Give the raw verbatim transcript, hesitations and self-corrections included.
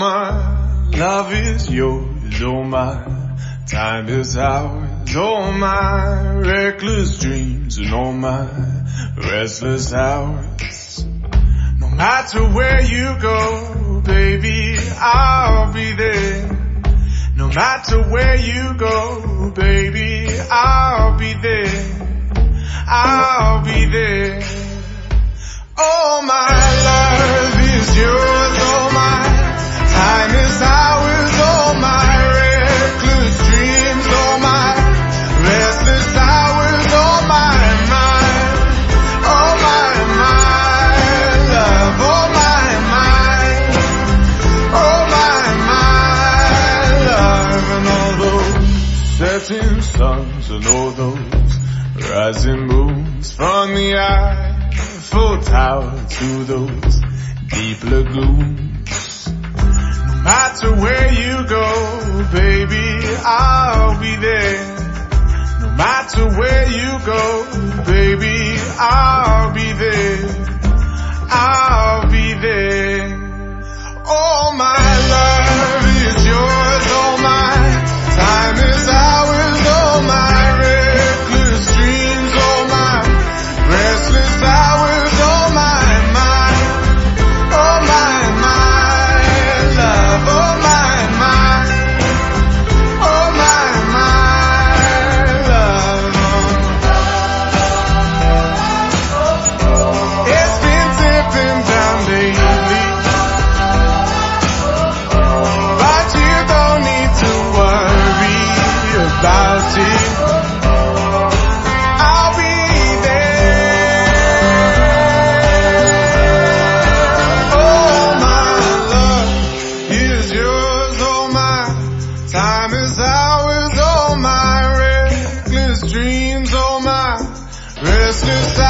my love is yours, oh my time is ours, oh my reckless dreams and all my restless hours. No matter where you go, baby, I'll be there. No matter where you go, baby, I'll be there. I'll be there. Oh, my love is yours, oh my time is ours, oh my reckless dreams, oh my restless hours, oh my, my, oh my, my love, oh my, my, oh my, my love. And all those setting suns and all those rising moons from the Eiffel Tower to those deep lagoons. No matter where you go, baby, I'll be there. No matter where you go, baby, I'll be there. I'll be there. Oh, my love is yours, oh my time is ours, oh my reckless dreams, oh my restless hours, oh my, my, oh my, my love, oh my, my, oh my, my love. It's been tipping down lately, but you don't need to worry about it. I'll be there. Oh, my love is yours, oh my time is ours, oh my reckless dreams, oh my restless